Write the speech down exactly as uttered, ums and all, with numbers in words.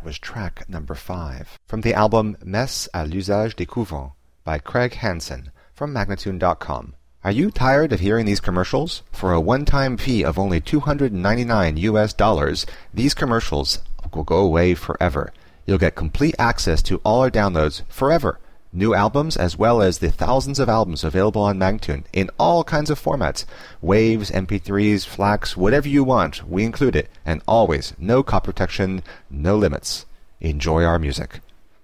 was track number five from the album Messe à l'usage des couvents by Craig Hansen from Magnatune dot com. Are you tired of hearing these commercials? For a one-time fee of only two hundred ninety-nine U S dollars, these commercials will go away forever. You'll get complete access to all our downloads forever. New albums as well as the thousands of albums available on Magnatune in all kinds of formats. Waves, M P threes, FLACs, whatever you want, we include it. And always, no copy protection, no limits. Enjoy our music.